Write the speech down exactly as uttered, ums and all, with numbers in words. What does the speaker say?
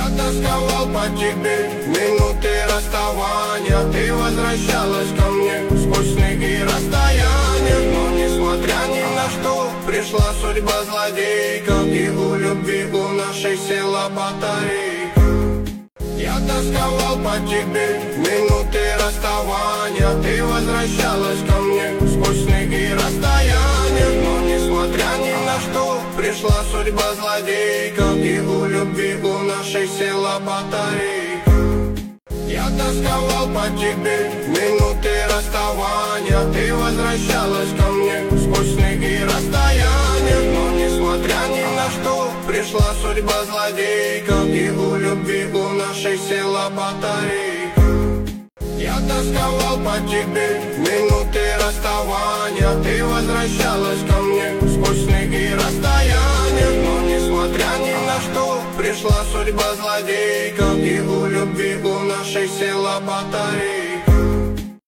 тосковал по тебе, минуты расставания. Ты возвращалась ко мне сквозь снег и расстояния. Но несмотря ни на что, пришла судьба злодейка, и у любви у нашей села батарейка. Я тосковал по тебе, минуты расставания. Ты возвращалась ко мне сквозь снег и расстояния. Но несмотря ни на что, пришла судьба злодейка, и у любви у нашей села батарейка. Я тосковал по тебе, минуты расставания. Ты возвращалась ко мне сквозь снег и расстояния. Но несмотря ни на что, пришла судьба злодейка, и у любви у нашей села батарейка. Я тосковал по тебе, минуты расставания. Ты возвращалась ко мне сквозь снег и расстояния. Но несмотря ни на что, пришла судьба злодейка, и у любви у нашей села батарейка.